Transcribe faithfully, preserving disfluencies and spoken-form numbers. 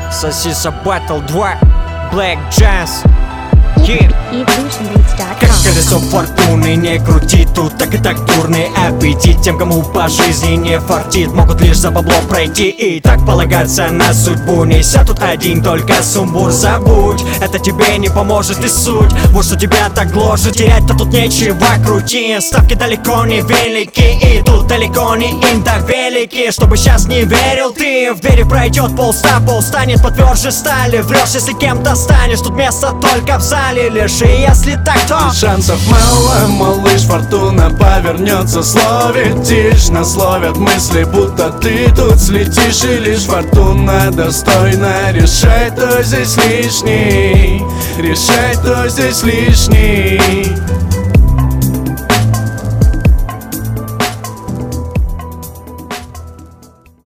Сосиса Battle два, Black Jazz. Yeah. Как колесо фортуны, не крути тут, так и так дурный аппетит. Тем, кому по жизни не фартит, могут лишь за бабло пройти и так полагаться на судьбу. Неся тут один только сумбур. Забудь, это тебе не поможет и суть. Вот что тебя так гложет, терять-то тут нечего крути. Ставки далеко не велики, и тут далеко не индовелики. Чтобы сейчас не верил ты, в вере пройдет полста, пол станет потверже стали. Врешь, если кем-то станешь, тут место только в зале лишь. И если так, то шансов мало, малыш, фортуна повернется, словит тишь. Насловят мысли, будто ты тут слетишь. И лишь фортуна достойна решать, кто здесь лишний. Решать, кто здесь лишний.